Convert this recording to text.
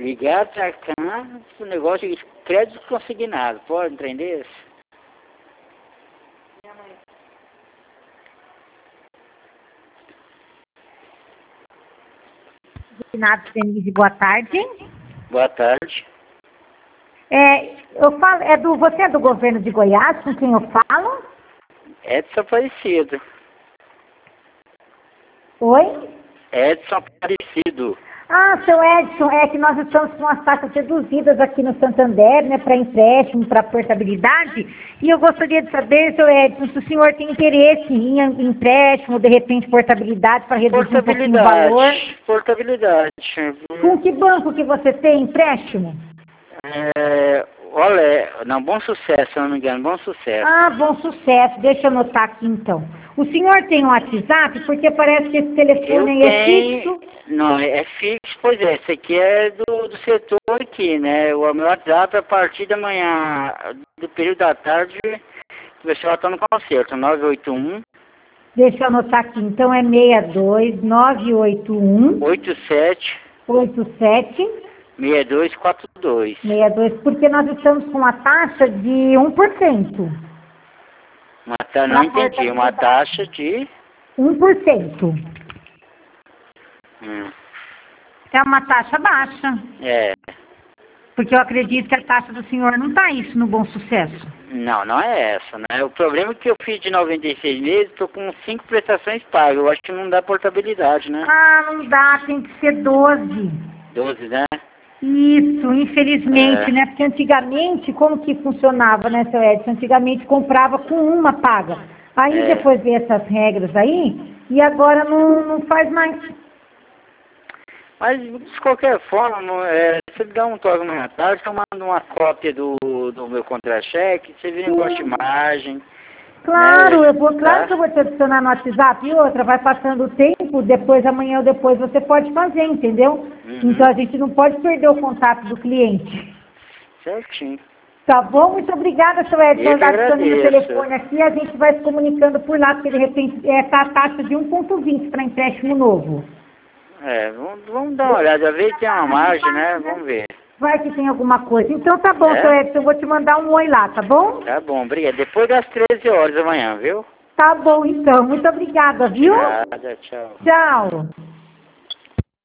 ligar pra cá, o negócio de crédito consignado, pode entender isso? Renato Denise, boa tarde. Boa tarde. Você é do governo de Goiás, com quem eu falo? Edson Aparecido. Oi? Edson Aparecido. Ah, seu Edson, é que nós estamos com as taxas reduzidas aqui no Santander, né, para empréstimo, para portabilidade, e eu gostaria de saber, seu Edson, se o senhor tem interesse em empréstimo, de repente portabilidade, para reduzir um pouquinho o valor. Portabilidade. Com que banco que você tem empréstimo? Olha, não, Bom Sucesso, se não me engano, Bom Sucesso. Ah, Bom Sucesso, deixa eu anotar aqui então. O senhor tem um WhatsApp? Porque parece que esse telefone aí é fixo. Não, é fixo, pois é, esse aqui é do setor aqui, né? O meu WhatsApp, a partir da manhã, do período da tarde, o pessoal está no concerto, 981... Deixa eu anotar aqui, então é 62 981 87 87 6242. 62, porque nós estamos com uma taxa de 1%. Não entendi, uma taxa de... 1%. Hum. É uma taxa baixa. É. Porque eu acredito que a taxa do senhor não está isso no Bom Sucesso. Não é essa, né? O problema é que eu fiz de 96 meses, estou com 5 prestações pagas. Eu acho que não dá portabilidade, né? Ah, não dá, tem que ser 12. 12, né? Isso, infelizmente, né? Porque antigamente, como que funcionava, né, seu Edson? Antigamente comprava com uma paga. Aí depois veio essas regras aí, e agora não faz mais. Mas, de qualquer forma, você me dá um toque amanhã à tarde, eu mando uma cópia do meu contra-cheque, você vê o negócio de imagem. Claro, né? claro que eu vou te adicionar no WhatsApp. E outra, vai passando o tempo, depois, amanhã ou depois, você pode fazer, entendeu? Uhum. Então a gente não pode perder o contato do cliente. Certinho. Tá bom? Muito obrada, seu Edson. Eu que Adicionando o agradeço. telefone aqui, a gente vai se comunicando por lá, porque de repente tá a taxa de 1,20 para empréstimo novo. Vamos dar uma olhada, ver se tem uma margem, né? Vamos ver. Vai que tem alguma coisa. Então tá bom, seu Edson, eu vou te mandar um oi lá, tá bom? Tá bom, obrigado. Depois das 13 horas da manhã, viu? Tá bom, então. Muito obrigada, viu? Nada, tchau. Tchau.